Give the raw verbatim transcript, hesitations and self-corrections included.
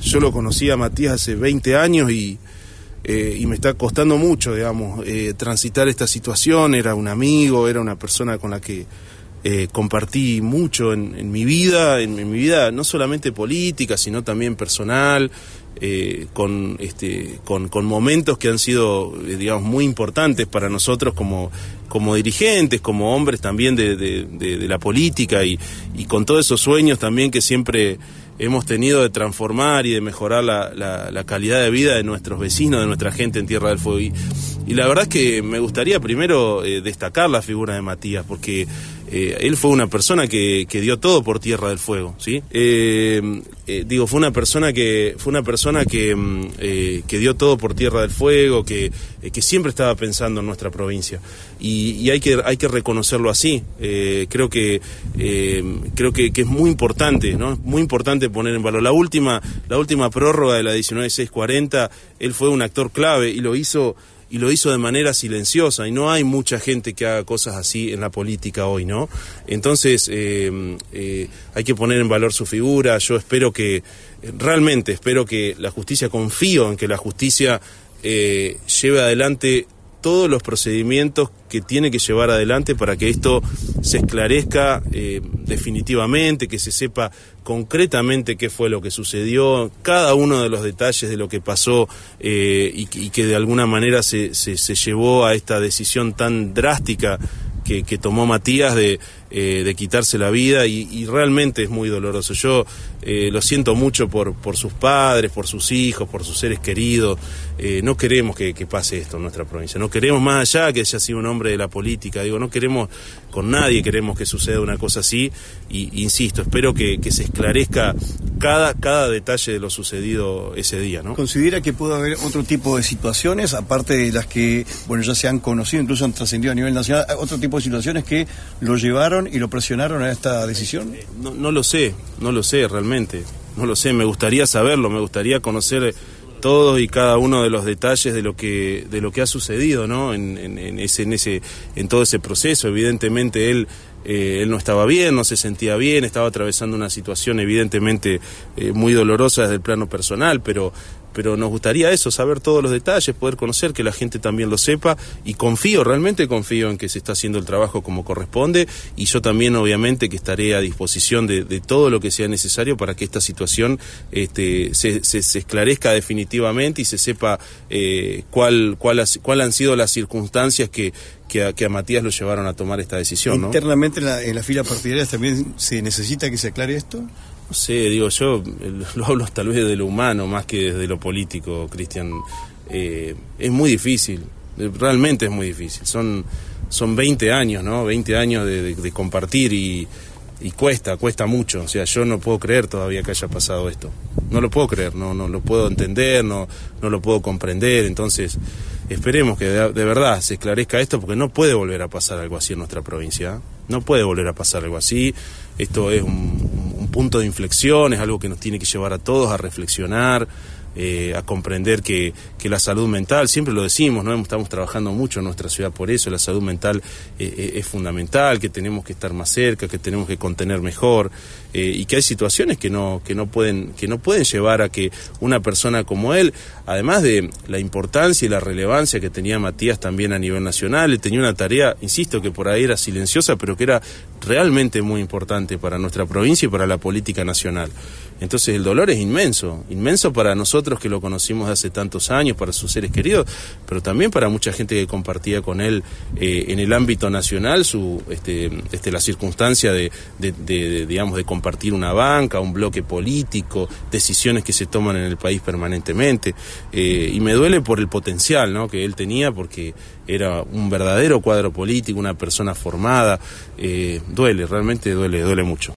yo lo conocí a Matías hace veinte años y, eh, y me está costando mucho, digamos, eh, transitar esta situación. Era un amigo, era una persona con la que eh, compartí mucho en, en mi vida, en, en mi vida no solamente política, sino también personal, eh, con, este, con, con momentos que han sido, eh, digamos, muy importantes para nosotros como, como dirigentes, como hombres también de, de, de, de la política y, y con todos esos sueños también que siempre hemos tenido de transformar y de mejorar la, la, la calidad de vida de nuestros vecinos, de nuestra gente en Tierra del Fuego. Y, y la verdad es que me gustaría primero eh, destacar la figura de Matías, porque eh, él fue una persona que, que dio todo por Tierra del Fuego, ¿sí? Eh, eh, digo, fue una persona que fue una persona que, eh, que dio todo por Tierra del Fuego, que, eh, que siempre estaba pensando en nuestra provincia. Y, y hay que hay que reconocerlo así. Eh, creo que eh, creo que, que es muy importante, ¿no? Muy importante poner en valor. La última, la última prórroga de la diecinueve seiscientos cuarenta, él fue un actor clave y lo hizo, y lo hizo de manera silenciosa, y no hay mucha gente que haga cosas así en la política hoy, ¿no? Entonces, eh, eh, hay que poner en valor su figura. Yo espero que, realmente espero que la justicia, confío en que la justicia eh, lleve adelante todos los procedimientos que tiene que llevar adelante para que esto se esclarezca eh, definitivamente, que se sepa concretamente qué fue lo que sucedió, cada uno de los detalles de lo que pasó eh, y, y que de alguna manera se, se, se llevó a esta decisión tan drástica que, que tomó Matías de, eh, de quitarse la vida, y, y realmente es muy doloroso. Yo eh, lo siento mucho por, por sus padres, por sus hijos, por sus seres queridos. Eh, no queremos que, que pase esto en nuestra provincia, no queremos, más allá que haya sido un hombre de la política, digo, no queremos con nadie, queremos que suceda una cosa así, y insisto, espero que, que se esclarezca cada, cada detalle de lo sucedido ese día, ¿no? ¿Considera que pudo haber otro tipo de situaciones, aparte de las que, bueno, ya se han conocido, incluso han trascendido a nivel nacional, otro tipo de situaciones que lo llevaron y lo presionaron a esta decisión? No, no lo sé, no lo sé realmente, no lo sé, me gustaría saberlo, me gustaría conocer todos y cada uno de los detalles de lo que de lo que ha sucedido, ¿no? En, en, en ese en ese en todo ese proceso. Evidentemente él eh, él no estaba bien, no se sentía bien, estaba atravesando una situación evidentemente eh, muy dolorosa desde el plano personal, pero pero nos gustaría eso, saber todos los detalles, poder conocer, que la gente también lo sepa, y confío, realmente confío en que se está haciendo el trabajo como corresponde, y yo también obviamente que estaré a disposición de, de todo lo que sea necesario para que esta situación este, se, se, se esclarezca definitivamente y se sepa eh, cuál, cuál, cuál han sido las circunstancias que Que a, que a Matías lo llevaron a tomar esta decisión, ¿no? ¿Internamente en la, en la fila partidaria también se necesita que se aclare esto? No sé, digo, yo lo hablo tal vez de lo humano más que desde lo político, Cristian. Eh, es muy difícil, realmente es muy difícil. Son, son veinte años, ¿no? veinte años de, de, de compartir y, y cuesta, cuesta mucho. O sea, yo no puedo creer todavía que haya pasado esto. No lo puedo creer, no, no lo puedo entender, no, no lo puedo comprender. Entonces, esperemos que de, de verdad se esclarezca esto, porque no puede volver a pasar algo así en nuestra provincia. No puede volver a pasar algo así. Esto es un, un punto de inflexión, es algo que nos tiene que llevar a todos a reflexionar, eh, a comprender que, que la salud mental, siempre lo decimos, ¿no? Estamos trabajando mucho en nuestra ciudad por eso, la salud mental eh, es fundamental, que tenemos que estar más cerca, que tenemos que contener mejor, eh, y que hay situaciones que no, que no pueden, que no pueden llevar a que una persona como él, además de la importancia y la relevancia que tenía Matías también a nivel nacional, él tenía una tarea, insisto, que por ahí era silenciosa, pero que era realmente muy importante para nuestra provincia y para la política nacional. Entonces el dolor es inmenso, inmenso para nosotros que lo conocimos de hace tantos años, para sus seres queridos, pero también para mucha gente que compartía con él eh, en el ámbito nacional su este, este la circunstancia de, de, de, de digamos de compartir una banca, un bloque político, decisiones que se toman en el país permanentemente, eh, y me duele por el potencial, ¿no?, que él tenía, porque era un verdadero cuadro político, una persona formada. eh, duele, realmente duele, duele mucho.